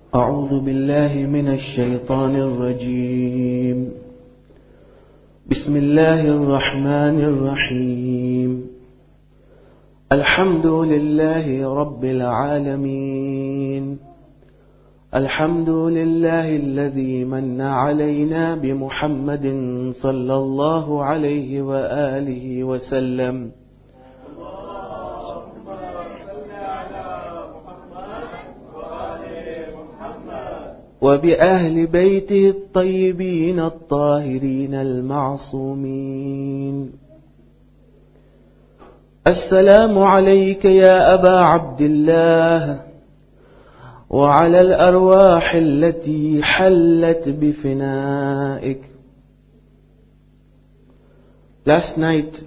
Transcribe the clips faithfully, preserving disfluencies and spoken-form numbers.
أعوذ بالله من الشيطان الرجيم. بسم الله الرحمن الرحيم. الحمد لله رب العالمين. الحمد لله الذي من علينا بمحمد صلى الله عليه وآله وسلم. وبأهل بيته الطيبين الطاهرين المعصومين. السلام عليك يا أبا عبد الله وعلى الأرواح التي حلت بفنائك. Last night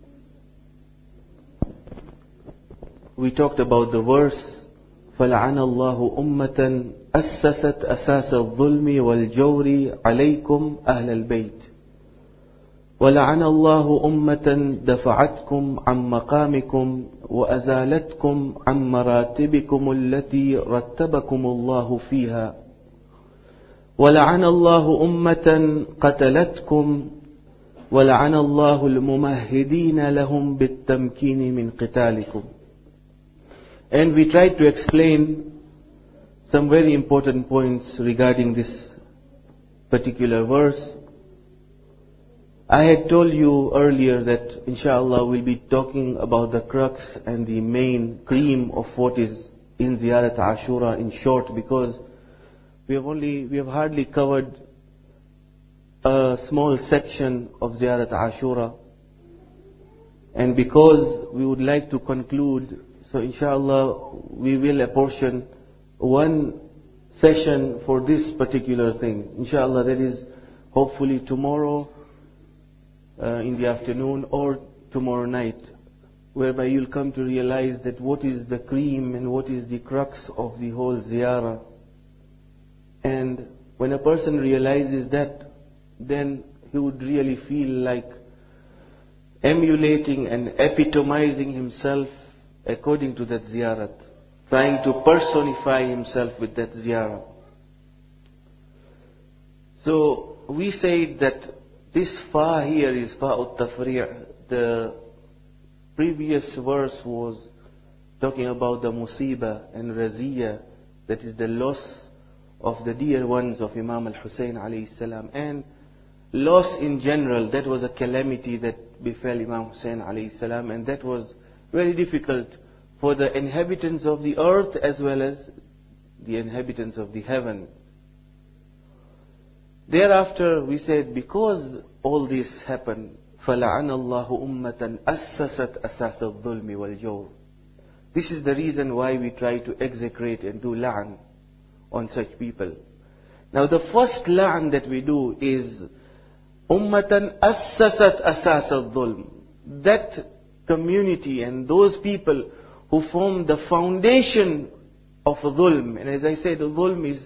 we talked about the verse فلعن الله أمة أسست أساس الظلم والجور عليكم أهل البيت، ولعن الله أمة دفعتكم عن مقامكم وأزالتكم عن مراتبكم التي رتبكم الله فيها، ولعن الله أمة قتلتكم، ولعن الله الممهدين لهم بالتمكين من قتالكم. And we tried to explain some very important points regarding this particular verse. I had told you earlier that inshallah we'll be talking about the crux and the main cream of what is in Ziyarat Ashura in short, because we have only, we have hardly covered a small section of Ziyarat Ashura, and because we would like to conclude, so inshallah we will apportion one session for this particular thing. Inshallah, that is hopefully tomorrow uh, in the afternoon or tomorrow night, whereby you'll come to realize that what is the cream and what is the crux of the whole ziyarah. And when a person realizes that, then he would really feel like emulating and epitomizing himself according to that ziyarat, trying to personify himself with that ziyarah. So we say that this fa here is fa'ut tafri'. The previous verse was talking about the musibah and raziyah, that is the loss of the dear ones of Imam al-Hussein alayhi salam, and loss in general. That was a calamity that befell Imam Hussein alayhi salam, and that was very difficult for the inhabitants of the earth as well as the inhabitants of the heaven. Thereafter we said, because all this happened, فَلَعَنَ اللَّهُ أُمَّةً أَسَّسَتْ أَسَاسَ الظُّلْمِ وَالْجَوْرِ. This is the reason why we try to execrate and do la'an on such people. Now the first la'an that we do is أُمَّةً أَسَّسَتْ أَسَاسَ الظُّلْمِ. That community and those people who form the foundation of dhulm. And as I said, dhulm is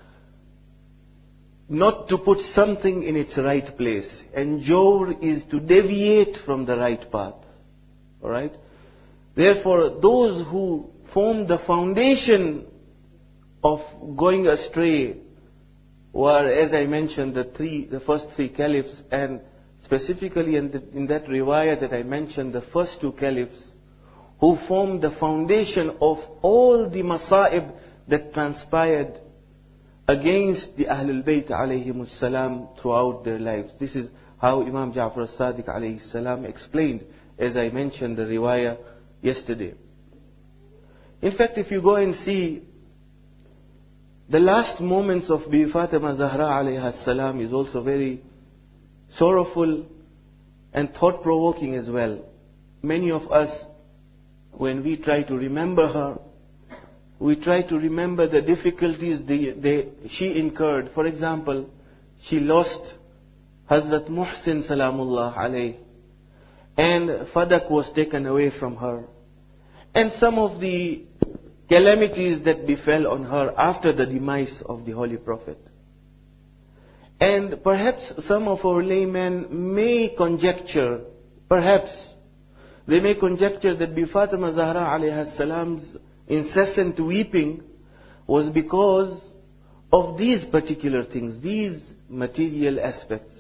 not to put something in its right place, and jawr is to deviate from the right path. Alright? Therefore, those who form the foundation of going astray were, as I mentioned, the three, the first three caliphs, and specifically in, the, in that riwayah that I mentioned, the first two caliphs, who formed the foundation of all the masa'ib that transpired against the Ahlul Bayt alayhimus salam throughout their lives. This is how Imam Ja'far as-Sadiq alayhi salam explained, as I mentioned the riwayah yesterday. In fact, if you go and see the last moments of Bibi Fatima Zahra alayha salam is also very sorrowful and thought-provoking as well. Many of us, when we try to remember her, we try to remember the difficulties they, they, she incurred. For example, she lost Hazrat Muhsin Salamullah alayh, and Fadak was taken away from her. And some of the calamities that befell on her after the demise of the Holy Prophet. And perhaps some of our laymen may conjecture, perhaps they may conjecture that Bibi Fatima Zahra alayha salam's incessant weeping was because of these particular things, these material aspects.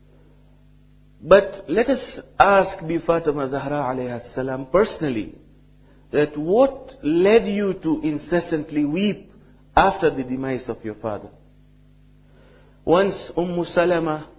But let us ask Bi Fatima Zahra alayha salam personally, that what led you to incessantly weep after the demise of your father? Once Umm Salama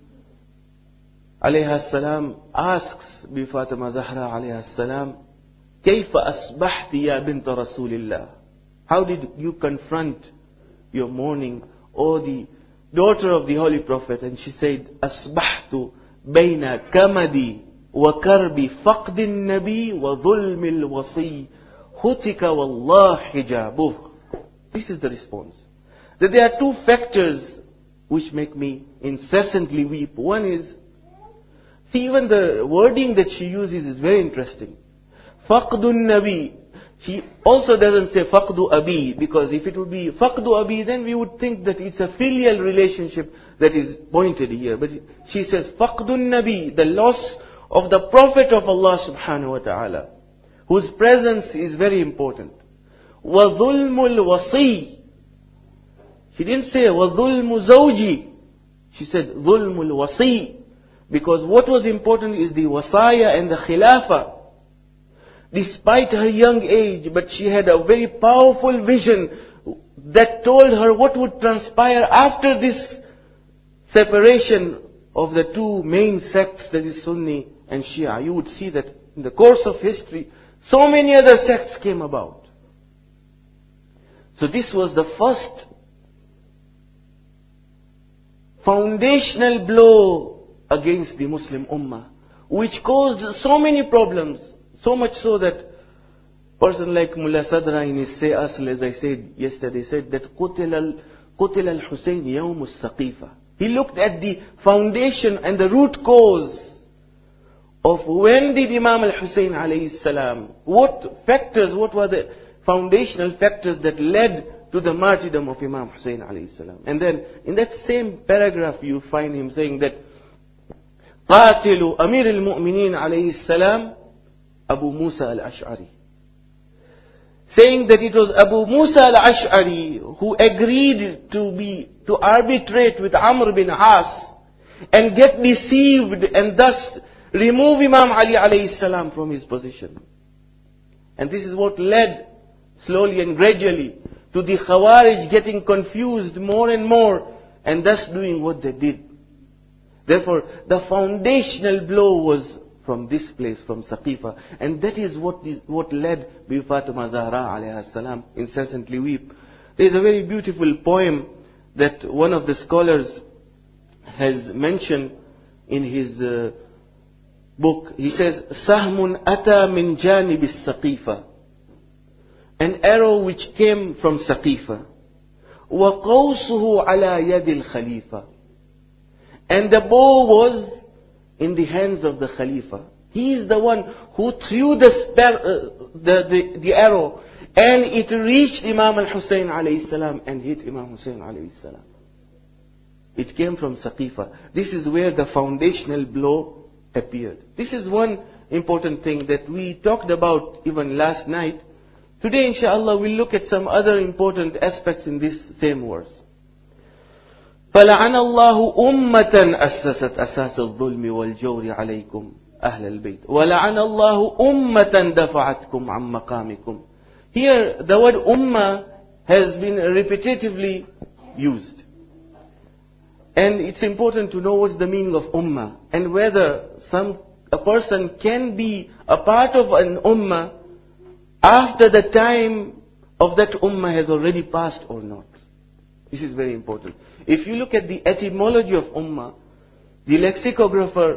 alayha salam asks Bi Fatima Zahra alayha salam, كيف أصبحت يا بنت رسول الله? How did you confront your mourning, O the daughter of the Holy Prophet? And she said, أصبحت بين كمدي وكرب فقد النبي وظلم الوصي هتك والله حجابه. This is the response. That there are two factors which make me incessantly weep. One is, see, even the wording that she uses is very interesting. فقد النبي. She also doesn't say faqdu abi, because if it would be faqdu abi, then we would think that it's a filial relationship that is pointed here. But she says faqdu nabi, the loss of the Prophet of Allah subhanahu wa ta'ala, whose presence is very important. Wa dhulmul wasi. She didn't say wa dhulmu zawji. She said dhulmul wasi, because what was important is the wasaya and the khilafah. Despite her young age, but she had a very powerful vision that told her what would transpire after this separation of the two main sects, that is Sunni and Shia. You would see that in the course of history, so many other sects came about. So this was the first foundational blow against the Muslim Ummah, which caused so many problems. So much so that a person like Mullah Sadra in his Say Asl, as I said yesterday, said that قُتِلَ الْحُسَيْنِ يَوْمُ السَّقِيفَةِ. He looked at the foundation and the root cause of when did Imam al-Hussein alayhi salam, what factors, what were the foundational factors that led to the martyrdom of Imam Hussein alayhi salam. And then in that same paragraph you find him saying that قَاتِلُ أَمِيرِ الْمُؤْمِنِينَ عَلَيْهِ السَّلام Abu Musa al-Ash'ari. Saying that it was Abu Musa al-Ash'ari who agreed to be, to arbitrate with Amr bin As and get deceived and thus remove Imam Ali alayhi salam from his position. And this is what led slowly and gradually to the Khawarij getting confused more and more and thus doing what they did. Therefore, the foundational blow was from this place, from Saqifa. And that is what is, what led Bi Fatima Zahra alayha salam incessantly weep. There is a very beautiful poem that one of the scholars has mentioned in his uh, book. He says, Sahmun ata min janib as-Saqifa. An arrow which came from Saqifa. Wa qawsuhu ala yadi al-Khalifa. And the bow was in the hands of the Khalifa. He is the one who threw the, spar- uh, the, the, the arrow, and it reached Imam al-Hussein alayhi salam and hit Imam Hussein alayhi salam. It came from Saqifa. This is where the foundational blow appeared. This is one important thing that we talked about even last night. Today, inshallah, we'll look at some other important aspects in this same verse. فلعن الله أمة أسست أساس الظلم والجور عليكم أهل البيت ولعن الله أمة دفعتكم عن مقامكم. Here the word ummah has been repetitively used. And it's important to know what's the meaning of ummah and whether some a person can be a part of an ummah after the time of that ummah has already passed or not. This is very important. If you look at the etymology of ummah, the lexicographer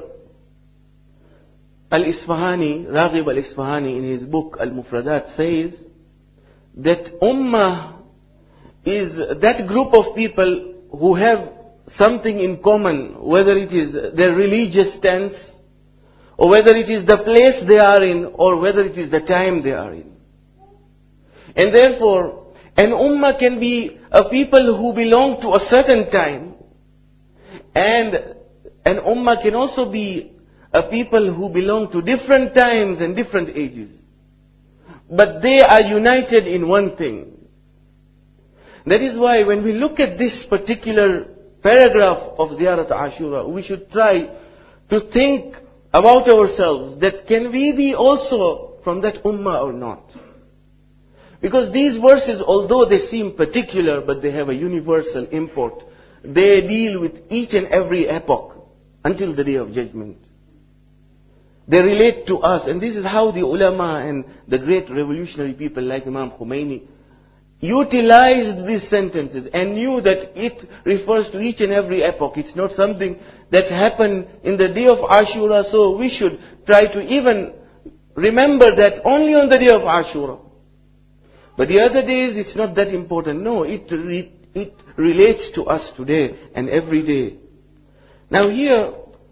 Al-Isfahani, Raghib Al-Isfahani in his book Al-Mufradat says that ummah is that group of people who have something in common, whether it is their religious stance, or whether it is the place they are in, or whether it is the time they are in. And therefore, an ummah can be a people who belong to a certain time, and an ummah can also be a people who belong to different times and different ages. But they are united in one thing, That is why when we look at this particular paragraph of Ziyarat Ashura, we should try to think about ourselves that can we be also from that ummah or not? Because these verses, although they seem particular, but they have a universal import. They deal with each and every epoch until the Day of Judgment. They relate to us, and this is how the ulama and the great revolutionary people like Imam Khomeini utilized these sentences and knew that it refers to each and every epoch. It's not something that happened in the day of Ashura, so we should try to even remember that only on the day of Ashura. But the other days, it's not that important. No, it, re- it relates to us today and every day. Now here,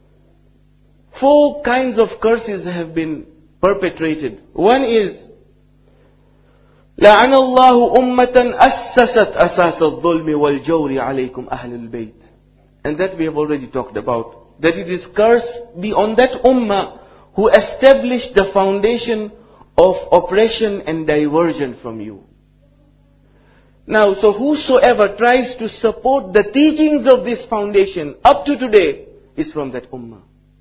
four kinds of curses have been perpetrated. One is لَعَنَ اللَّهُ أُمَّةً أَسَّسَتْ أَسَاسَ الظُّلْمِ وَالْجَوْرِ عَلَيْكُمْ أَهْلُ الْبَيْتِ. And that we have already talked about. That it is cursed be on that ummah who established the foundation of oppression and diversion from you. Now, so whosoever tries to support the teachings of this foundation up to today is from that ummah.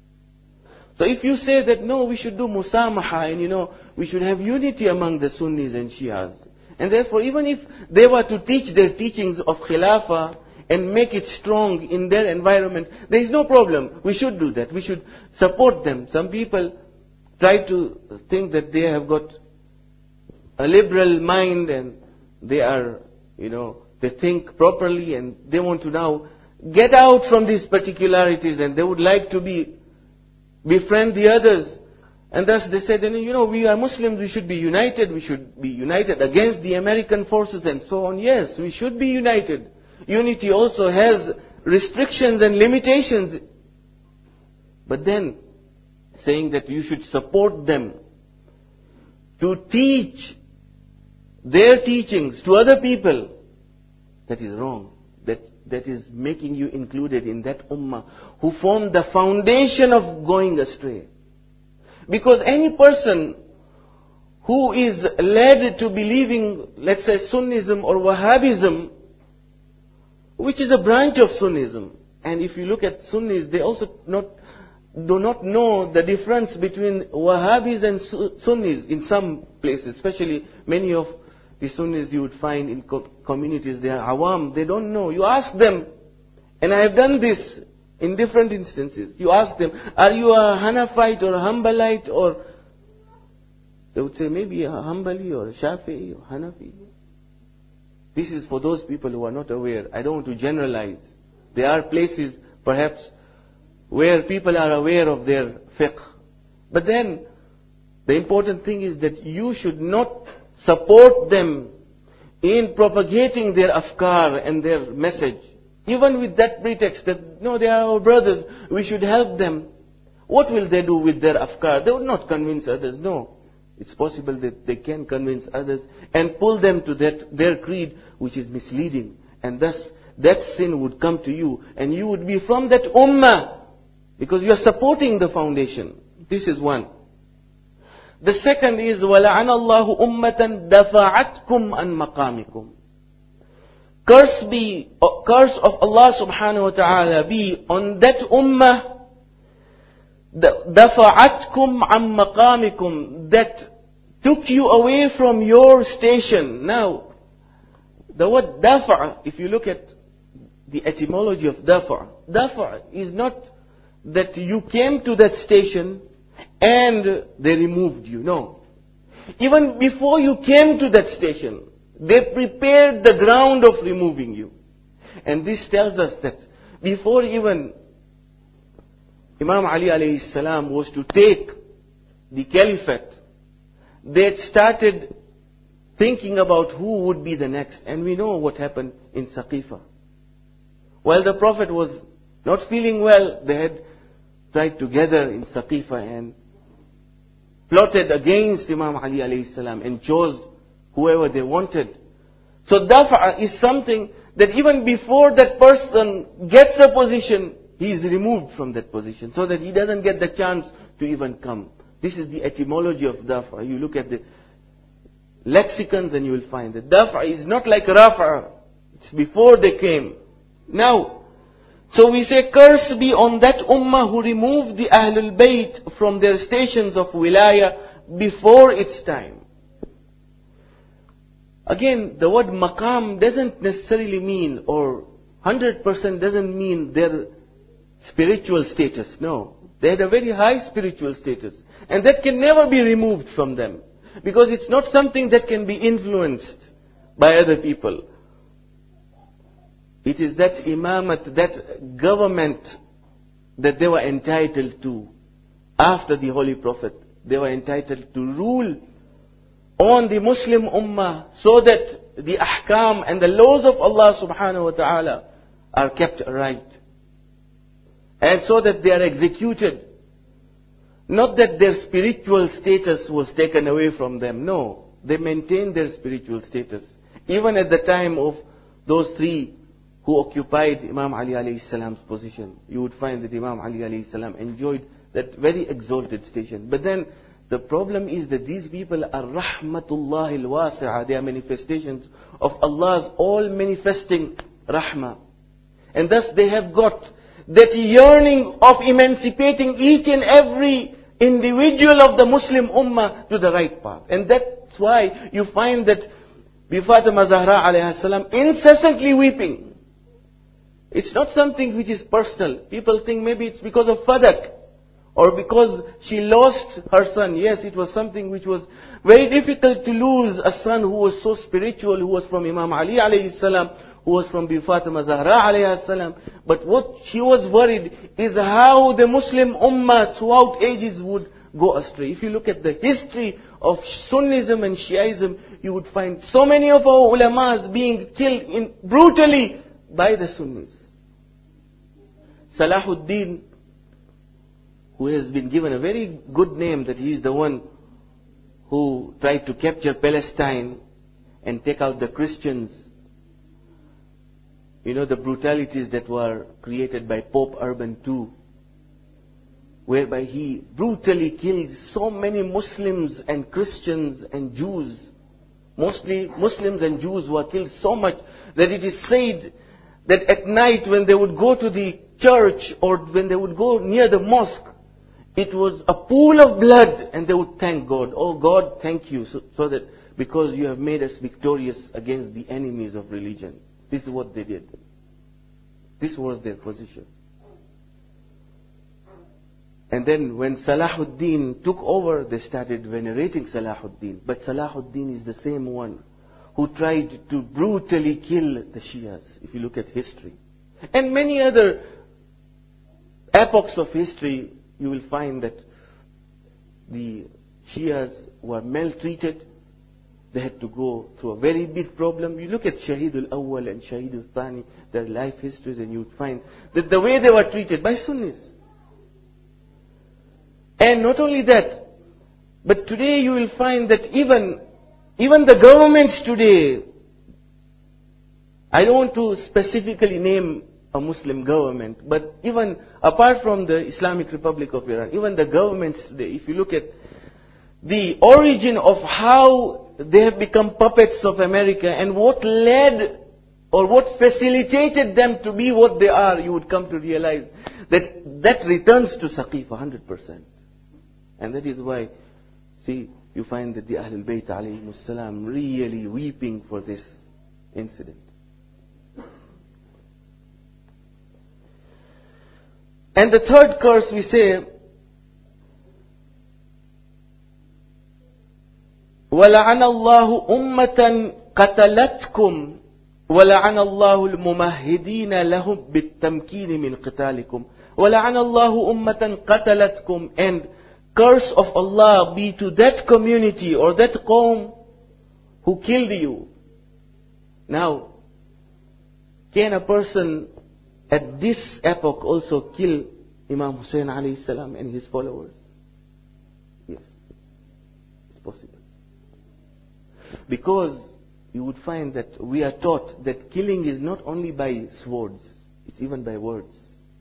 So if you say that no, we should do musamaha and you know, we should have unity among the Sunnis and Shias. And therefore, even if they were to teach their teachings of Khilafah and make it strong in their environment, there is no problem. We should do that. We should support them. Some people try to think that they have got a liberal mind and they are, you know, they think properly and they want to now get out from these particularities and they would like to be befriend the others. And thus they said, you know, we are Muslims, we should be united, we should be united against the American forces and so on. Yes, we should be united. Unity also has restrictions and limitations. But then, saying that you should support them to teach their teachings to other people, that is wrong. That that is making you included in that ummah who formed the foundation of going astray. Because any person who is led to believing, let's say, Sunnism or Wahhabism, which is a branch of Sunnism, and if you look at Sunnis, they also not do not know the difference between Wahhabis and Sunnis in some places, especially many of the Sunnis you would find in co- communities, they are awam, they don't know. You ask them, and I have done this in different instances. You ask them, are you a Hanafite or a Hanbalite, or they would say maybe a Hanbali or a Shafi'i or Hanafi. This is for those people who are not aware. I don't want to generalize. There are places perhaps where people are aware of their fiqh. But then the important thing is that you should not support them in propagating their afkar and their message. Even with that pretext that, no, they are our brothers, we should help them. What will they do with their afkar? They will not convince others, no. It's possible that they can convince others and pull them to that their creed which is misleading. And thus, that sin would come to you and you would be from that ummah because you are supporting the foundation. This is one. The second is وَلَعَنَ اللَّهُ أُمَّةً دَفَعَتْكُمْ عَنْ مَقَامِكُمْ. Curse be, curse of Allah subhanahu wa ta'ala be on that ummah دَفَعَتْكُمْ عَنْ مَقَامِكُمْ, that took you away from your station. Now, the word dafa', if you look at the etymology of dafa', dafa' is not that you came to that station and they removed you. No. Even before you came to that station, they prepared the ground of removing you. And this tells us that before even Imam Ali alayhi salam was to take the caliphate, they had started thinking about who would be the next. And we know what happened in Saqifa. While the Prophet was not feeling well, they had tried together in Saqifa and plotted against Imam Ali alayhi salam and chose whoever they wanted. So dafa' is something that even before that person gets a position, he is removed from that position so that he doesn't get the chance to even come. This is the etymology of dafa'. You look at the lexicons and you will find that dafa' is not like rafa'. It's before they came. Now, so we say, curse be on that ummah who removed the Ahlul Bayt from their stations of wilaya before its time. Again, the word maqam doesn't necessarily mean, or one hundred percent doesn't mean their spiritual status. No. They had a very high spiritual status. And that can never be removed from them. Because it's not something that can be influenced by other people. It is that imamat, that government that they were entitled to after the Holy Prophet. They were entitled to rule on the Muslim ummah so that the ahkam and the laws of Allah subhanahu wa ta'ala are kept right. And so that they are executed. Not that their spiritual status was taken away from them. No, they maintained their spiritual status. Even at the time of those three who occupied Imam Ali alayhi salam's position, you would find that Imam Ali alayhi salam enjoyed that very exalted station. But then the problem is that these people are rahmatullah al-wasi'ah. They are manifestations of Allah's all manifesting rahmah. And thus they have got that yearning of emancipating each and every individual of the Muslim ummah to the right path. And that's why you find that Bi Fatima Zahra alayhi salam incessantly weeping. It's not something which is personal. People think maybe it's because of fadak, or because she lost her son. Yes, it was something which was very difficult to lose a son who was so spiritual, who was from Imam Ali alayhi salam, who was from Bi Fatima Zahra alayhi salam. But what she was worried is how the Muslim ummah throughout ages would go astray. If you look at the history of Sunnism and Shiaism, you would find so many of our ulamas being killed in, brutally by the Sunnis. Salahuddin, who has been given a very good name that he is the one who tried to capture Palestine and take out the Christians. You know, the brutalities that were created by Pope Urban the Second, whereby he brutally killed so many Muslims and Christians and Jews. Mostly Muslims and Jews were killed so much that it is said that at night when they would go to the church or when they would go near the mosque, it was a pool of blood, and they would thank God. Oh God, thank you, so, so that because you have made us victorious against the enemies of religion. This is what they did. This was their position. And then when Salahuddin took over, they started venerating Salahuddin. But Salahuddin is the same one who tried to brutally kill the Shias, if you look at history. And many other epochs of history, you will find that the Shias were maltreated. They had to go through a very big problem. You look at Shahid al-Awwal and Shahid al-Thani, their life histories, and you would find that the way they were treated by Sunnis. And not only that, but today you will find that even, even the governments today, I don't want to specifically name a Muslim government, but even apart from the Islamic Republic of Iran, even the governments today, if you look at the origin of how they have become puppets of America and what led or what facilitated them to be what they are, you would come to realize that that returns to Saqif one hundred percent. And that is why, see, you find that the Ahlul Bayt alayhimus salam really weeping for this incident. And the third curse we say, وَلَعَنَ اللَّهُ أُمَّةً قَتَلَتْكُمْ وَلَعَنَ اللَّهُ الْمُمَهِّدِينَ لَهُمْ بِالتَّمْكِينِ مِنْ قِتَالِكُمْ وَلَعَنَ اللَّهُ أُمَّةً قَتَلَتْكُمْ. And curse of Allah be to that community or that qawm who killed you. Now, can a person at this epoch also kill Imam Hussein alayhi salam and his followers? Yes, it's possible. Because you would find that we are taught that killing is not only by swords, it's even by words.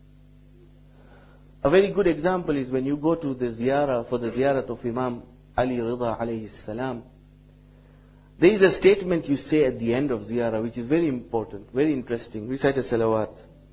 A very good example is when you go to the ziyarah, for the ziyarat of Imam Ali Rida alayhi salam. There is a statement you say at the end of ziyarah which is very important, very interesting. Recite a salawat.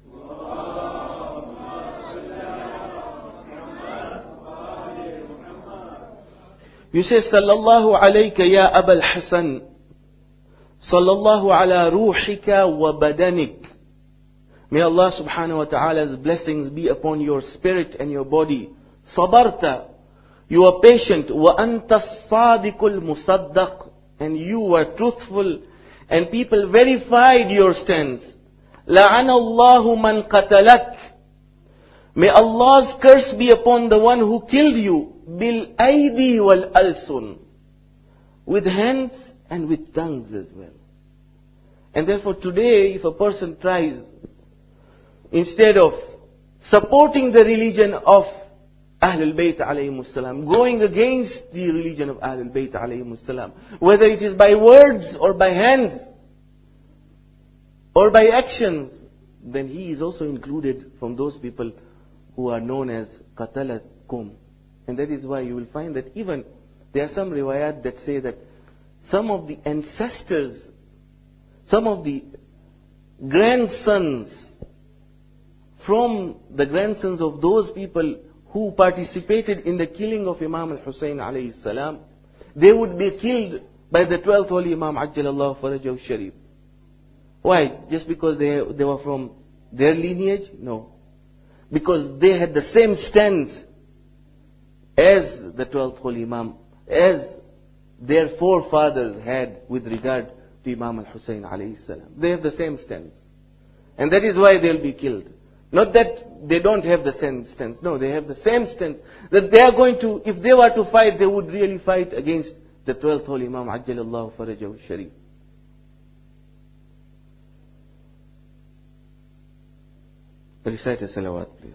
You say, Sallallahu alayka ya Abul Hasan, Sallallahu ala ruhika wa badanik. May Allah subhanahu wa ta'ala's blessings be upon your spirit and your body. Sabarta, you are patient. Wa anta sadiqul musaddaq, and you were truthful, and people verified your stance. La'ana Allahu man qatalak. May Allah's curse be upon the one who killed you. Bil aidi wal alsun, with hands and with tongues as well. And therefore today, if a person tries, instead of supporting the religion of Ahlul Bayt alayhimus salam, going against the religion of Ahlul Bayt alayhimus salam, whether it is by words or by hands or by actions, then he is also included from those people who are known as qatalatkum. And that is why you will find that even there are some riwayat that say that some of the ancestors, some of the grandsons from the grandsons of those people who participated in the killing of Imam al-Hussein alayhi salam, they would be killed by the twelfth Holy Imam Ajjalallahu Farajahu Sharif. Why? Just because they, they were from their lineage? No. Because they had the same stance as the twelfth Holy Imam, as their forefathers had with regard to Imam al-Hussein alayhi salam. They have the same stance. And that is why they'll be killed. Not that they don't have the same stance. No, they have the same stance. That they are going to, if they were to fight, they would really fight against the twelfth Holy Imam Ajjalallahu Farajahu Sharif. Recite a salawat, please.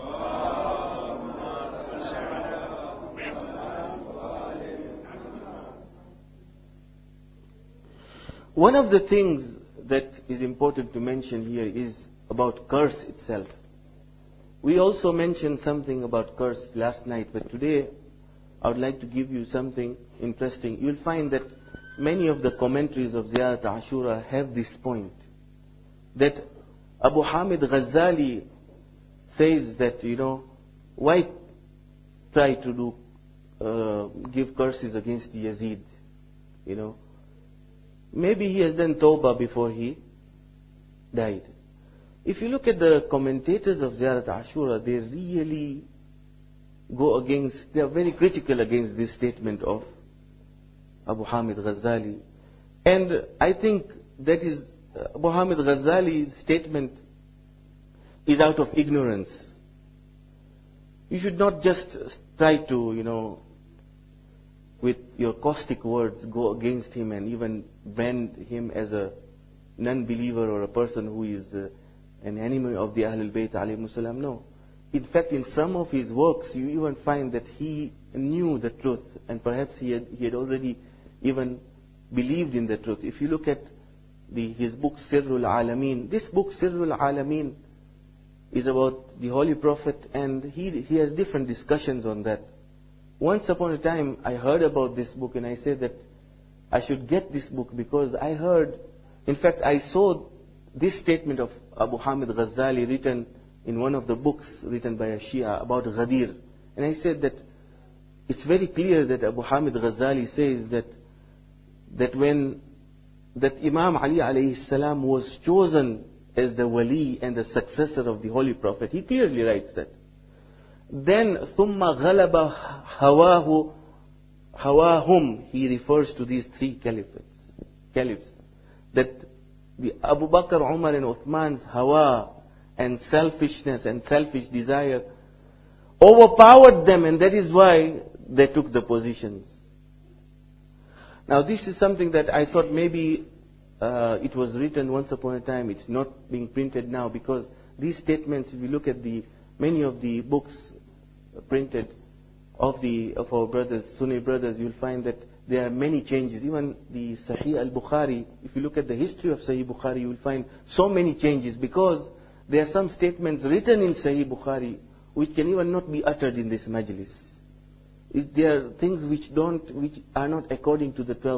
One of the things that is important to mention here is about curse itself. We also mentioned something about curse last night, but today I would like to give you something interesting. You'll find that many of the commentaries of Ziyarat Ashura have this point, that Abu Hamid Ghazali says that, you know, why try to do, uh, give curses against Yazid, you know. Maybe he has done tawbah before he died. If you look at the commentators of Ziyarat Ashura, they really go against, they are very critical against this statement of Abu Hamid Ghazali. And I think that is, Abu Hamid Ghazali's statement is out of ignorance. You should not just try to, you know, with your caustic words go against him and even brand him as a non-believer or a person who is uh, an enemy of the Ahlul Bayt alayhimus salam. No. In fact, in some of his works, you even find that he knew the truth, and perhaps he had, he had already even believed in the truth. If you look at the, his book Sirrul Alameen, this book Sirrul Alameen is about the Holy Prophet, and he, he has different discussions on that. Once upon a time, I heard about this book, and I said that I should get this book because I heard, in fact, I saw this statement of Abu Hamid Ghazali written in one of the books written by a Shia about Ghadir. And I said that it's very clear that Abu Hamid Ghazali says that that when that Imam Ali alayhi salam was chosen as the wali and the successor of the Holy Prophet, he clearly writes that. Then ثُمَّ غَلَبَ هَوَاهُ هَوَاهُمْ, he refers to these three caliphs. Caliphs. That the Abu Bakr, Umar and Uthman's hawa and selfishness and selfish desire overpowered them, and that is why they took the positions. Now this is something that I thought maybe uh, it was written once upon a time. It's not being printed now, because these statements, if you look at the many of the books printed of the of our brothers, Sunni brothers, you'll find that there are many changes. Even the Sahih al-Bukhari, if you look at the history of Sahih Bukhari, you will find so many changes, because there are some statements written in Sahih Bukhari which can even not be uttered in this majlis. It, there are things which don't, which are not according to the twelve.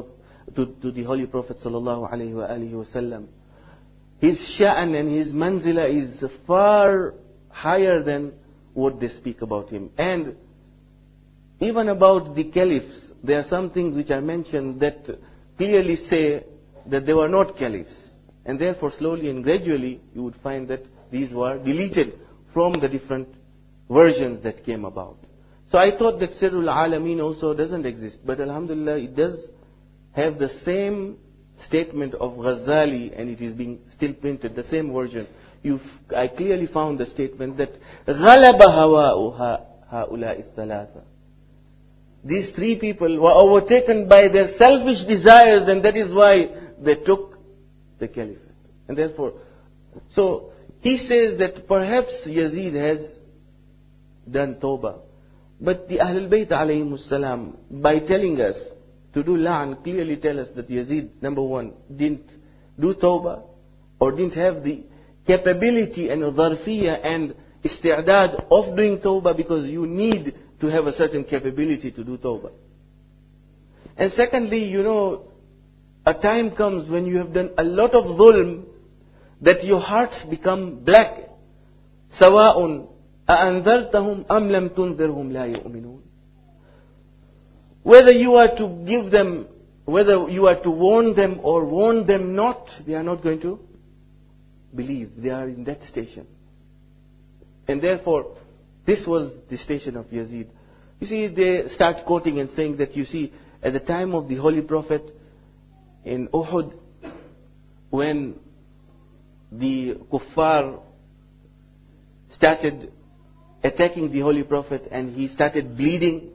to, to the Holy Prophet sallallahu alaihi wasallam. His sha'an and his manzila is far higher than what they speak about him. And even about the caliphs, there are some things which are mentioned that clearly say that they were not caliphs. And therefore slowly and gradually you would find that these were deleted from the different versions that came about. So I thought that Sirrul Alameen also doesn't exist. But Alhamdulillah, it does have the same statement of Ghazali, and it is being still printed, the same version. You've, I clearly found the statement that غَلَبَ هَوَاؤُ هَؤُلَاءِ الثَّلَاثَةِ. These three people were overtaken by their selfish desires, and that is why they took the caliphate. And therefore, so he says that perhaps Yazid has done tawbah. But the Ahlul Bayt alayhimus salam, by telling us to do la'an, clearly tell us that Yazid, number one, didn't do tawbah, or didn't have the capability and dharfiyah and isti'dad of doing tawbah, because you need to have a certain capability to do tawbah. And secondly, you know, a time comes when you have done a lot of dhulm that your hearts become black. سَوَاءٌ أَأَنذَرْتَهُمْ أَمْ لَمْ تُنذِرْهُمْ لَا يُؤْمِنُونَ. Whether you are to give them, whether you are to warn them or warn them not, they are not going to believe. They are in that station. And therefore, this was the station of Yazid. You see, they start quoting and saying that, you see, at the time of the Holy Prophet in Uhud, when the kuffar started attacking the Holy Prophet and he started bleeding,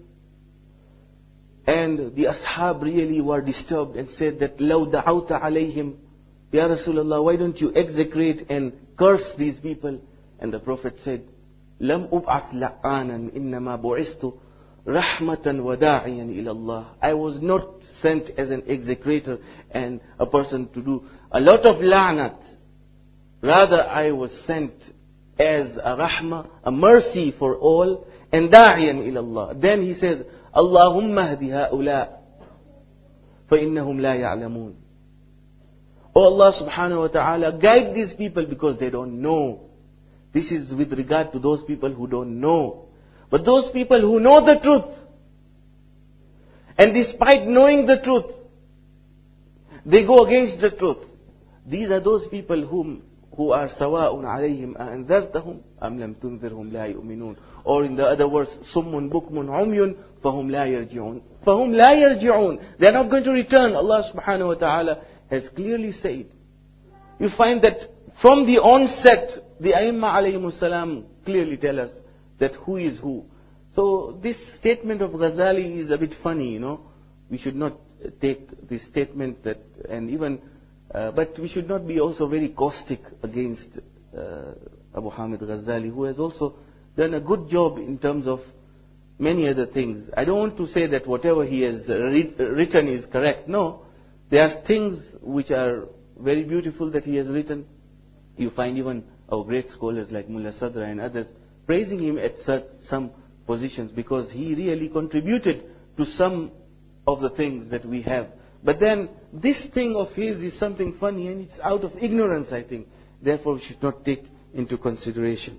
and the ashab really were disturbed and said that لَوْ دَعَوْتَ عَلَيْهِمْ Ya Rasulullah, why don't you execrate and curse these people? And the Prophet said, لَمْ أُبْعَثْ لَعَانًا إِنَّمَا بُعِثْتُ رَحْمَةً وَدَاعِيًا إِلَى اللَّهِ. I was not sent as an execrator and a person to do a lot of la'nat. Rather, I was sent as a rahmah, a mercy for all, and da'iyan ila Allah. Then he says, Allahumma hdi ha'ula fa innahum la ya'lamun. Oh Allah subhanahu wa ta'ala, guide these people because they don't know. This is with regard to those people who don't know. But those people who know the truth, and despite knowing the truth, they go against the truth. These are those people whom who are sawa'un alayhim a'anzartahum am lam tunzirhum la yu'minun. Or in the other words, summun bukmun umyun fahum la yarji'un. Fahum la yarji'un. They are not going to return. Allah subhanahu wa ta'ala has clearly said. You find that from the onset, the Aimma alayhimus salam clearly tell us that who is who. So this statement of Ghazali is a bit funny, you know. We should not take this statement that, and even Uh, but we should not be also very caustic against uh, Abu Hamid Ghazali, who has also done a good job in terms of many other things. I don't want to say that whatever he has re- written is correct. No, there are things which are very beautiful that he has written. You find even our great scholars like Mullah Sadra and others praising him at such some positions because he really contributed to some of the things that we have. But then, this thing of his is something funny and it's out of ignorance, I think. Therefore, we should not take into consideration.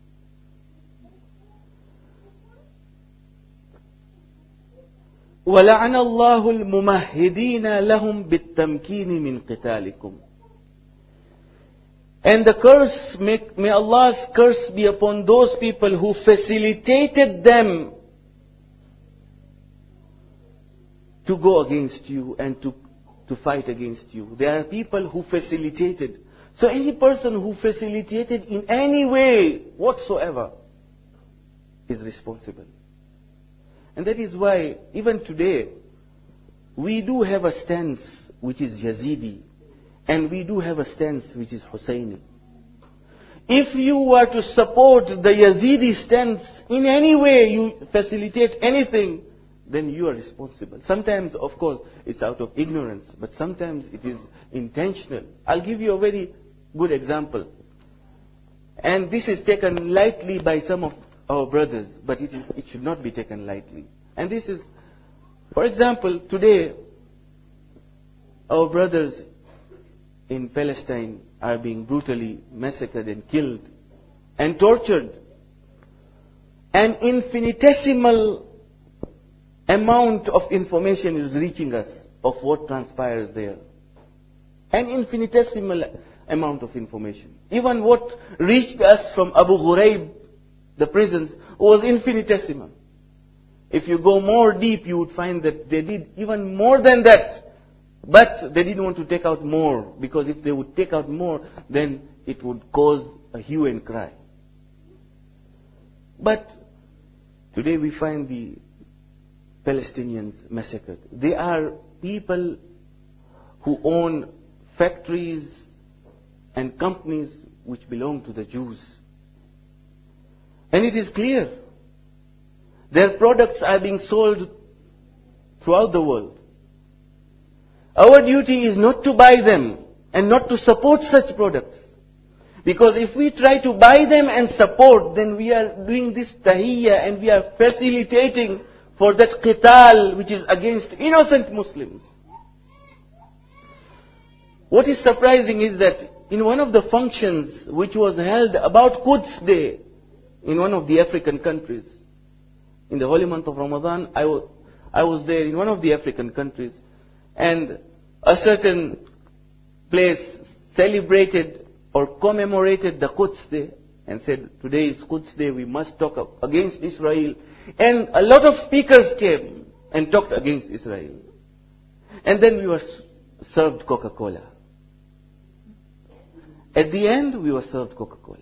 وَلَعَنَ اللَّهُ الْمُمَهِّدِينَ لَهُمْ بِالتَّمْكِينِ مِنْ قِتَالِكُمْ. And the curse, may, may Allah's curse be upon those people who facilitated them to go against you and to, to fight against you. There are people who facilitated. So any person who facilitated in any way whatsoever is responsible. And that is why even today we do have a stance which is Yazidi, and we do have a stance which is Husseini. If you were to support the Yazidi stance in any way, you facilitate anything, then you are responsible. Sometimes, of course, it's out of ignorance, but sometimes it is intentional. I'll give you a very good example. And this is taken lightly by some of our brothers, but it is, it should not be taken lightly. And this is, for example, today, our brothers in Palestine are being brutally massacred and killed and tortured. An infinitesimal amount of information is reaching us of what transpires there. An infinitesimal amount of information. Even what reached us from Abu Ghuraib, the prisons, was infinitesimal. If you go more deep, you would find that they did even more than that. But they didn't want to take out more, because if they would take out more, then it would cause a hue and cry. But today we find the Palestinians massacred. They are people who own factories and companies which belong to the Jews. And it is clear, their products are being sold throughout the world. Our duty is not to buy them and not to support such products. Because if we try to buy them and support, then we are doing this tahiyya and we are facilitating for that qital which is against innocent Muslims. What is surprising is that in one of the functions which was held about Quds Day in one of the African countries, in the holy month of Ramadan, I was, I was there in one of the African countries, and a certain place celebrated or commemorated the Quds Day and said, today is Quds Day, we must talk against Israel. And a lot of speakers came and talked against Israel. And then we were served Coca-Cola. At the end, we were served Coca-Cola.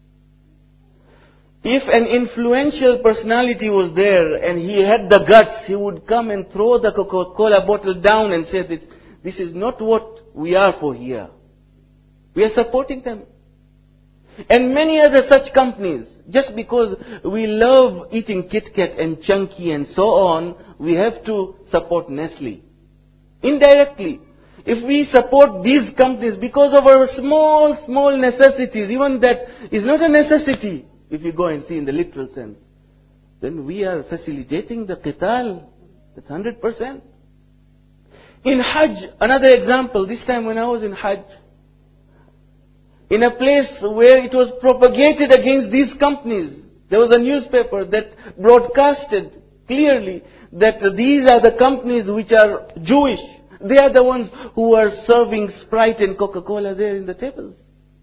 If an influential personality was there and he had the guts, he would come and throw the Coca-Cola bottle down and say, this, this is not what we are for here. We are supporting them. And many other such companies, just because we love eating Kit Kat and Chunky and so on, we have to support Nestle. Indirectly. If we support these companies because of our small, small necessities, even that is not a necessity, if you go and see in the literal sense, then we are facilitating the qital. That's one hundred percent. In Hajj, another example, this time when I was in Hajj, in a place where it was propagated against these companies, there was a newspaper that broadcasted clearly that these are the companies which are Jewish. They are the ones who are serving Sprite and Coca-Cola there in the tables.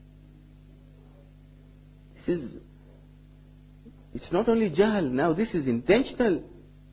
This is, it's not only jahl, now this is intentional.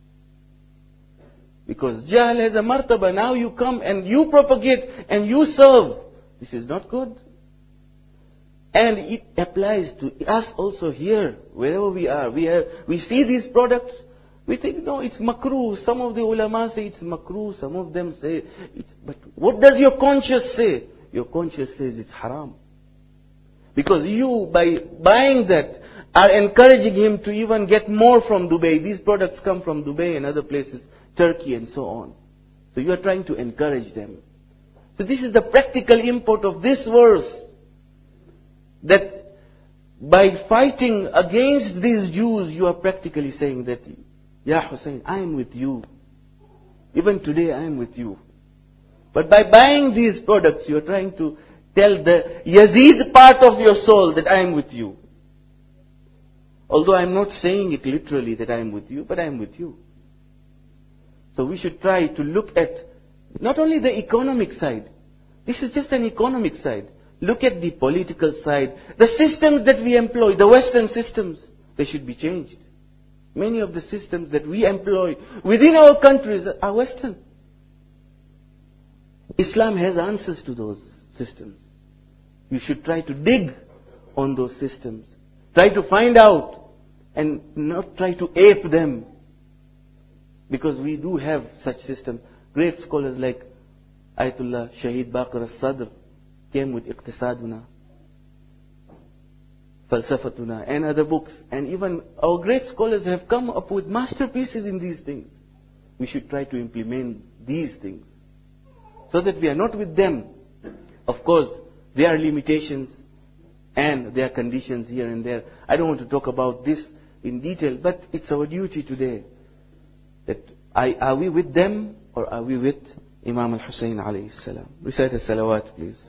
Because jahl has a martaba, now you come and you propagate and you serve. This is not good. And it applies to us also here, wherever we are. We are, we see these products, we think, no, it's makruh. Some of the ulama say it's makruh, some of them say it's... But what does your conscience say? Your conscience says it's haram. Because you, by buying that, are encouraging him to even get more from Dubai. These products come from Dubai and other places, Turkey and so on. So you are trying to encourage them. So this is the practical import of this verse. That by fighting against these Jews, you are practically saying that, Ya Hussein, I am with you. Even today I am with you. But by buying these products, you are trying to tell the Yazid part of your soul that I am with you. Although I am not saying it literally that I am with you, but I am with you. So we should try to look at not only the economic side. This is just an economic side. Look at the political side. The systems that we employ, the Western systems, they should be changed. Many of the systems that we employ within our countries are Western. Islam has answers to those systems. You should try to dig on those systems. Try to find out and not try to ape them. Because we do have such systems. Great scholars like Ayatollah Shahid Baqir al-Sadr came with Iqtisaduna, Falsafatuna and other books. And even our great scholars have come up with masterpieces in these things. We should try to implement these things. So that we are not with them. Of course, there are limitations and there are conditions here and there. I don't want to talk about this in detail, but it's our duty today. That I, are we with them or are we with Imam al-Hussein alayhi salam. Recite a salawat, please.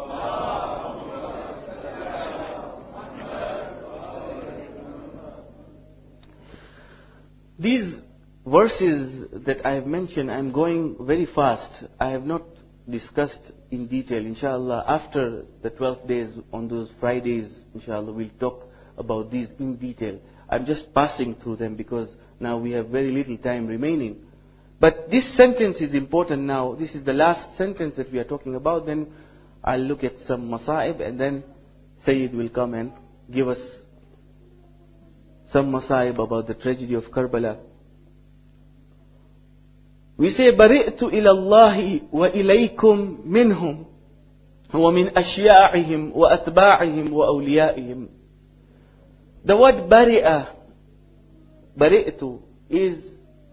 These verses that I have mentioned, I am going very fast. I have not discussed in detail. Inshallah, after the twelve days, on those Fridays, inshallah, we'll talk about these in detail. I'm just passing through them because now we have very little time remaining. But this sentence is important now. This is the last sentence that we are talking about. Then I'll look at some masa'ib, and then Sayyid will come and give us some masa'ib about the tragedy of Karbala. We say, بَرِئْتُ إِلَى اللَّهِ وَإِلَيْكُمْ مِنْهُمْ وَمِنْ أَشْيَاعِهِمْ وَأَتْبَاعِهِمْ وَأَوْلِيَائِهِمْ. The word bari'ah, bari'tu, is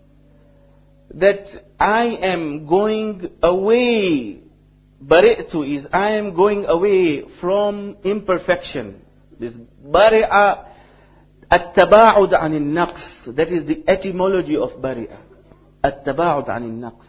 that I am going away. Bari'tu is I am going away from imperfection. This bari'ah, at-taba'ud anil naqs. That is the etymology of bari'ah. At-taba'ud anil naqs.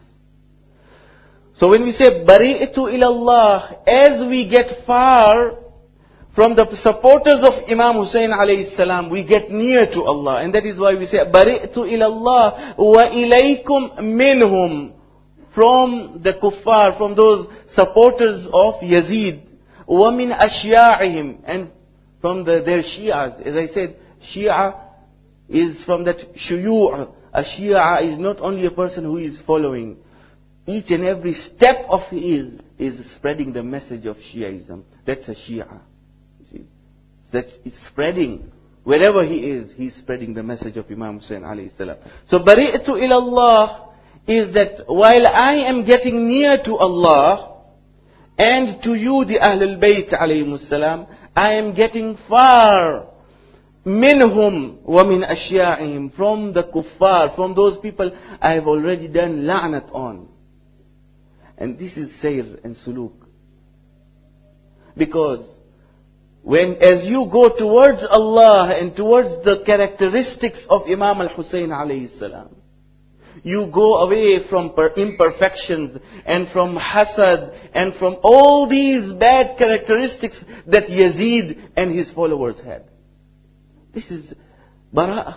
So when we say bari'tu ilallah, as we get far from the supporters of Imam Hussein alayhi salam, we get near to Allah. And that is why we say bari'tu ilallah wa ilaykum minhum, from the kuffar, from those supporters of Yazid, wa min ashya'ihim, and from the, their Shi'as. As I said, Shia is from that shuyu'. A Shia is not only a person who is following. Each and every step of his is spreading the message of Shiaism. That's a Shia. See? That is spreading. Wherever he is, he's spreading the message of Imam Hussein alayhi salam. So, bari'tu ilallah is that while I am getting near to Allah and to you, the Ahlul Bayt alayhimus salam, I am getting far minhum wa min ashya'ihim, from the kuffar, from those people I have already done la'nat on. And this is sayr and suluk. Because when, as you go towards Allah and towards the characteristics of Imam al-Hussein alayhi salam, you go away from imperfections and from hasad and from all these bad characteristics that Yazid and his followers had. This is bara'ah.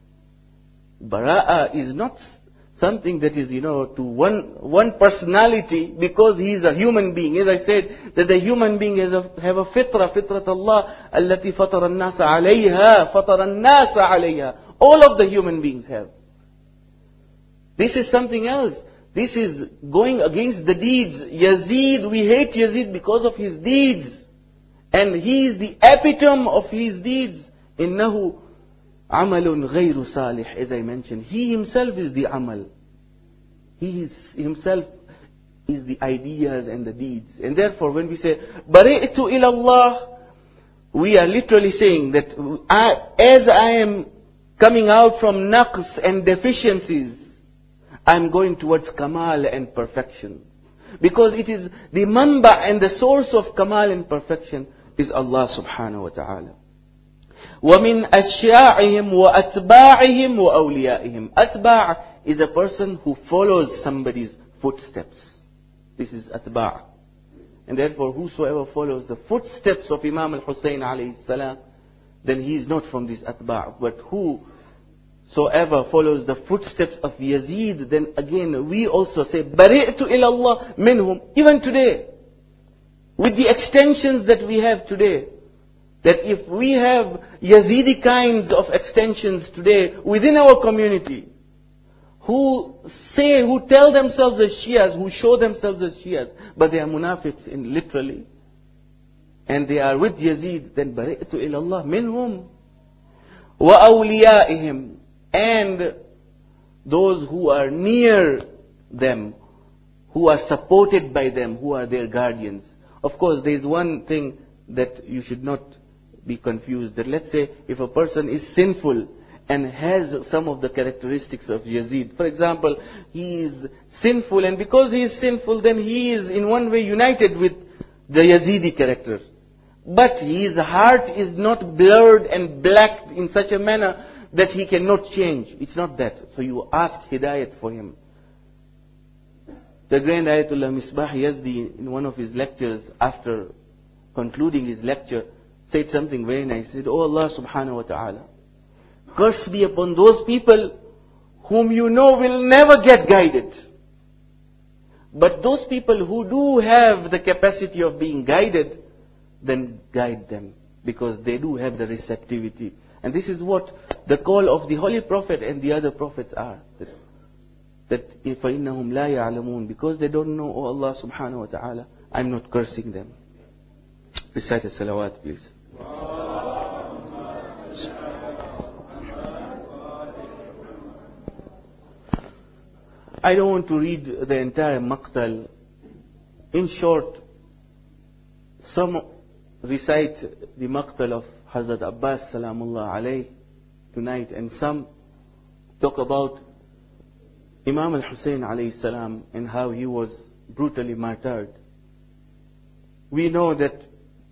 Bara'ah is not something that is, you know, to one one personality, because he is a human being. As I said, that the human being has a, have a fitra, fitrat Allah, allati fatara an-nasa alayha, fatara an-nasa alayha. All of the human beings have. This is something else. This is going against the deeds. Yazid, we hate Yazid because of his deeds. And he is the epitome of his deeds. Innahu amalun ghayru salih, as I mentioned. He himself is the amal. He is, himself is the ideas and the deeds. And therefore, when we say, bari'tu ilallah, we are literally saying that I, as I am coming out from naqs and deficiencies, I am going towards kamal and perfection. Because it is the manba and the source of kamal and perfection is Allah subhanahu wa ta'ala. وَمِنْ أَشْيَاعِهِمْ وَأَتْبَاعِهِمْ وَأَوْلِيَائِهِمْ. Atba' is a person who follows somebody's footsteps. This is atba'. And therefore, whosoever follows the footsteps of Imam al-Hussein alayhi salam, then he is not from this atba'. But whosoever follows the footsteps of Yazid, then again, we also say, بَرِئْتُ إِلَى اللَّهِ مِنْهُمْ. Even today, with the extensions that we have today, that if we have Yazidi kinds of extensions today within our community, who say, who tell themselves as Shias, who show themselves as Shias, but they are munafiqs in literally, and they are with Yazid, then bari'tu ilallah minhum wa awliyaihim, and those who are near them, who are supported by them, who are their guardians. Of course, there is one thing that you should not be confused, that let's say if a person is sinful and has some of the characteristics of Yazid. For example, he is sinful, and because he is sinful, then he is in one way united with the Yazidi characters. But his heart is not blurred and blacked in such a manner that he cannot change. It's not that. So you ask hidayat for him. The Grand Ayatollah Misbah Yazdi, in one of his lectures, after concluding his lecture, said something very nice. He said, "Oh Allah subhanahu wa ta'ala, curse be upon those people whom you know will never get guided. But those people who do have the capacity of being guided, then guide them, because they do have the receptivity." And this is what the call of the Holy Prophet and the other prophets are. That فَإِنَّهُمْ لَا يَعْلَمُونَ, because they don't know, oh Allah subhanahu wa ta'ala, I'm not cursing them. Recite a salawat, please. I don't want to read the entire maqtal. In short, some recite the maqtal of Hazrat Abbas salamullah alayh tonight, and some talk about Imam al-Hussein alayhi salam and how he was brutally martyred. We know that,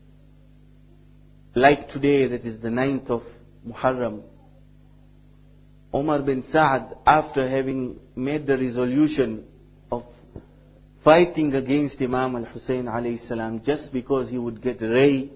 like today, that is the ninth of Muharram, Umar bin Sa'ad, after having made the resolution of fighting against Imam al-Hussein alayhi salam just because he would get ray,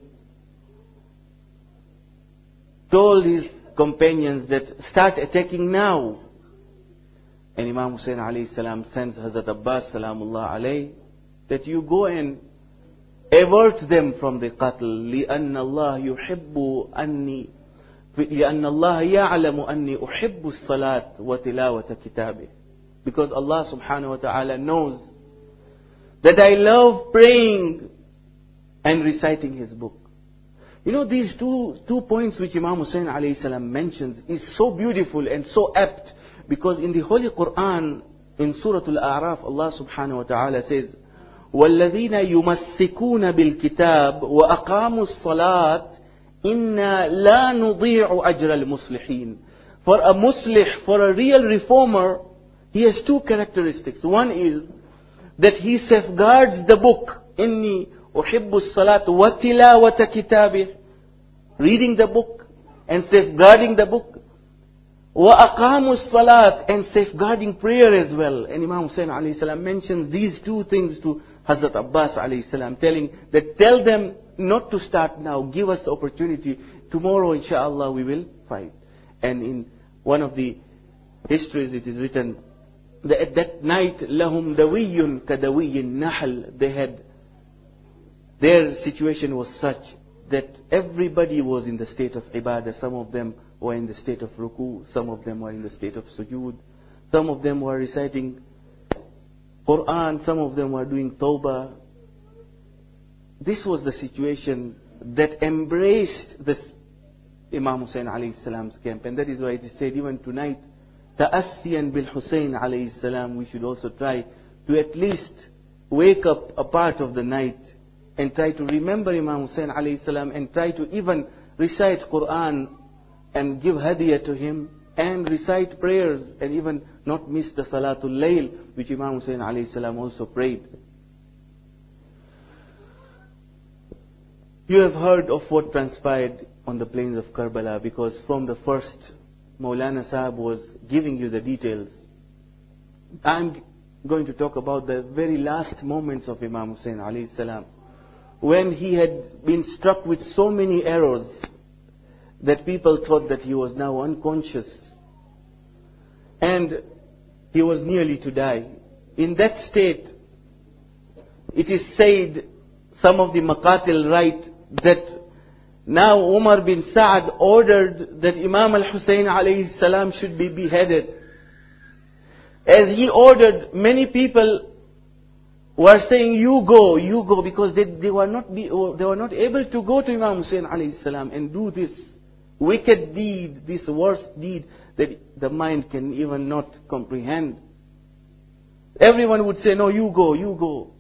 told his companions that start attacking now. And Imam Hussein alayhi salam sends Hazrat Abbas salamullah alayh that you go and avert them from the qatl. لِأَنَّ اللَّهَ يُحِبُّ أَنِّي لأن الله يعلم أني أحب الصلاة وتلاوة كتابه. Because Allah subhanahu wa ta'ala knows that I love praying and reciting His book. You know, these two, two points which Imam Hussein alayhi salam mentions is so beautiful and so apt, because in the Holy Quran, in Surah Al-A'raf, Allah subhanahu wa ta'ala says, وَالَّذِينَ يُمَسِّكُونَ بِالْكِتَابِ وَأَقَامُوا الصَّلَاةِ Inna la nudi'u ajra al-muslihin. For a muslih, for a real reformer, he has two characteristics. One is that he safeguards the book. Inni uhibbu as-salat wa tilawata kitabih. Reading the book and safeguarding the book. Wa aqamu as-salat, and safeguarding prayer as well. And Imam Hussein alayhi salam mentions these two things to Hazrat Abbas alayhi salam, telling that tell them not to start now, give us the opportunity. Tomorrow, inshallah, we will fight. And in one of the histories, it is written that at that night, lahum dawiyun kadawiyin nahl. They had, their situation was such that everybody was in the state of ibadah. Some of them were in the state of ruku, some of them were in the state of sujood, some of them were reciting Quran, some of them were doing tawbah. This was the situation that embraced this Imam Hussein alayhi salam's camp. And that is why it is said even tonight, ta'assiyan bil Hussein alayhi salam, we should also try to at least wake up a part of the night and try to remember Imam Hussein alayhi salam, and try to even recite Quran and give hadiyah to him and recite prayers, and even not miss the Salatul Layl, which Imam Hussein alayhi salam also prayed. You have heard of what transpired on the plains of Karbala, because from the first, Maulana Sahab was giving you the details. I'm going to talk about the very last moments of Imam Hussein alayhi salam, when he had been struck with so many arrows that people thought that he was now unconscious and he was nearly to die. In that state, it is said, some of the Maqatil write that now Umar bin Sa'ad ordered that Imam al-Hussein alayhi salam should be beheaded. As he ordered, many people were saying, you go, you go, because they, they were not be, they were not able to go to Imam Hussein alayhi salam and do this wicked deed, this worst deed that the mind can even not comprehend. Everyone would say, no, you go, you go.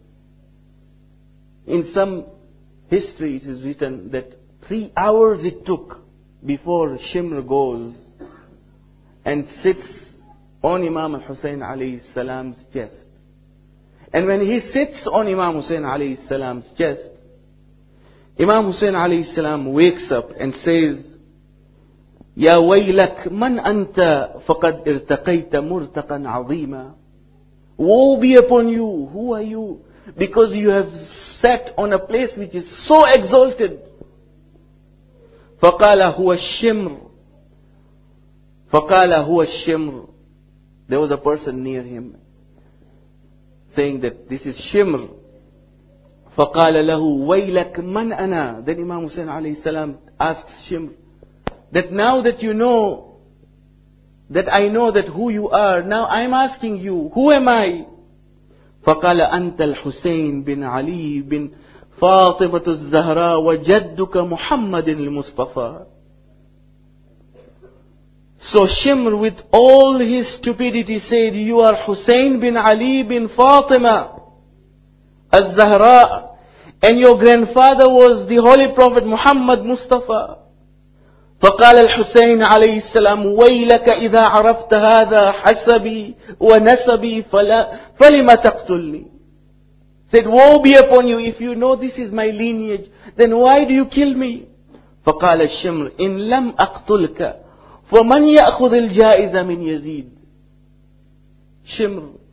In some history it is written that three hours it took before Shimr goes and sits on Imam al-Hussein alayhi salam's chest. And when he sits on Imam Hussein alayhi salam's chest, Imam Hussein alayhi salam wakes up and says, Ya waylak man anta faqad irtaqayta murtaqan azima. Woe be upon you. Who are you? Because you have sat on a place which is so exalted. فَقَالَ هُوَ الشِّمْرُ فَقَالَ هُوَ الشِّمْرُ. There was a person near him saying that this is Shimr. فَقَالَ لَهُ وَيْلَكَ مَنْ أَنَا. Then Imam Hussain alayhi salam asks Shimr that now that you know, that I know that who you are, now I'm asking you, who am I? فَقَالَ أَنْتَ الْحُسَيْنِ بن علي بن فاطمة الزهراء وجدك محمد المصطفى. So Shimr, with all his stupidity, said, you are Hussein bin Ali bin Fatima al-Zahra, and your grandfather was the Holy Prophet Muhammad Mustafa. فقال الحسين عليه السلام ويلك إذا عرفت هذا حسبي ونسبي فلا فلما تقتلني. Said, woe be upon you, if you know this is my lineage, then why do you kill me? فقال الشمر إن لم أقتلك فمن يأخذ الجائزة من يزيد. Shimr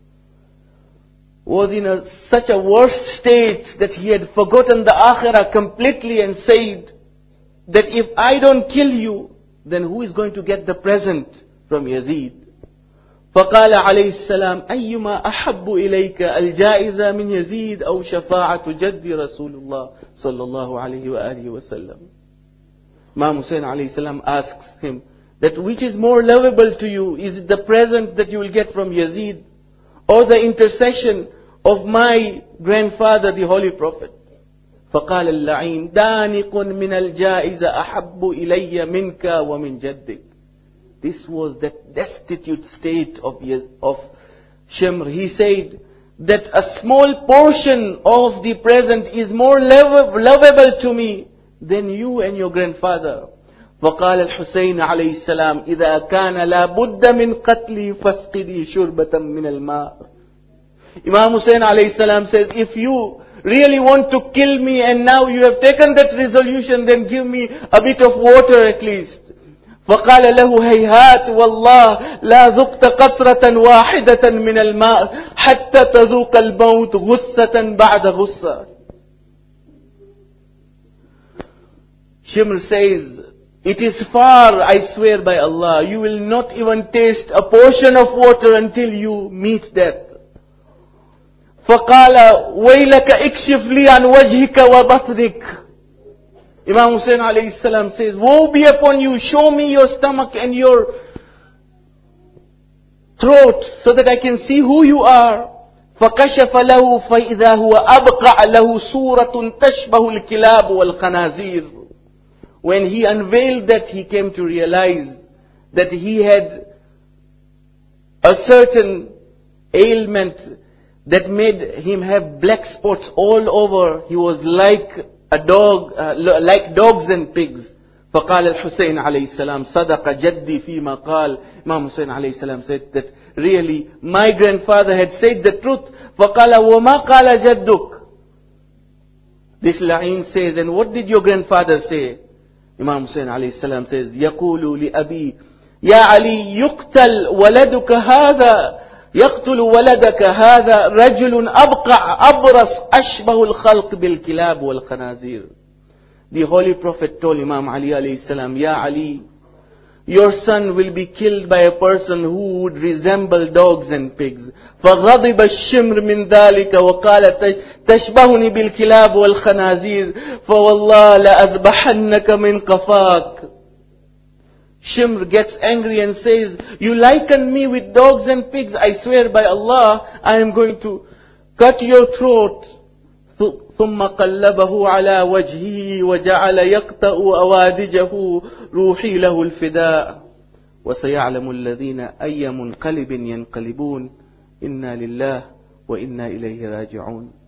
was in a, such a worse state that he had forgotten the akhirah completely and said that if I don't kill you, then who is going to get the present from Yazid? فقال عليه السلام أيما أحب إليك الجائزة من يزيد أو شفاعة جد رسول الله صلى الله عليه وآله وسلم. Imam Hussain alayhi salam asks him that which is more lovable to you? Is it the present that you will get from Yazid, or the intercession of my grandfather, the Holy Prophet? فقال اللعين دانق من الجائزة أحب إلي منك ومن جدك. This was that destitute state of, of Shimr. He said that a small portion of the present is more lovable to me than you and your grandfather. فقال الحسين عليه السلام إذا كان لا بد من قتلي فاسقدي شربة من الماء. Imam Hussain alayhi salam says, if you really want to kill me and now you have taken that resolution, then give me a bit of water at least. فقال له هيهات والله لا ذقت قطرة واحدة من الماء حتى تذوق الموت غصة بعد غصة. Shimr says, it is far, I swear by Allah, you will not even taste a portion of water until you meet death. فقال ويلك اكشف لي عن وجهك وبطنك. Imam Hussain alayhi salam says, woe be upon you, show me your stomach and your throat so that I can see who you are. فكشف له فإذا هو أبقع له صورة تشبه الكلاب والخنازير. When he unveiled that, he came to realize that he had a certain ailment that made him have black spots all over. He was like a dog, uh, like dogs and pigs. فقال الحسين عليه السلام صدق جدي فيما قال. Imam Hussain alayhi salam said that really my grandfather had said the truth. فقال وما قال جدك. This la'in says, and what did your grandfather say? Imam Hussain alayhi salam says, يقول لأبي يا علي يقتل ولدك هذا يقتل ولدك هذا رجل أبقع أبرص أشبه الخلق بالكلاب والخنازير. The Holy Prophet told Imam Ali alayhi salam, Ya Ali, your son will be killed by a person who would resemble dogs and pigs. فغضب الشمر من ذلك وقال تشبهني بالكلاب والخنازير فوالله لأذبحنك من قفاك. Shimr gets angry and says, you liken me with dogs and pigs. I swear by Allah, I am going to cut your throat. ثم قلبه على وجهه وجعل يقطع أوادجه روحي له الفداء وسيعلم الذين أي منقلب ينقلبون إنا لله وإنا إليه راجعون.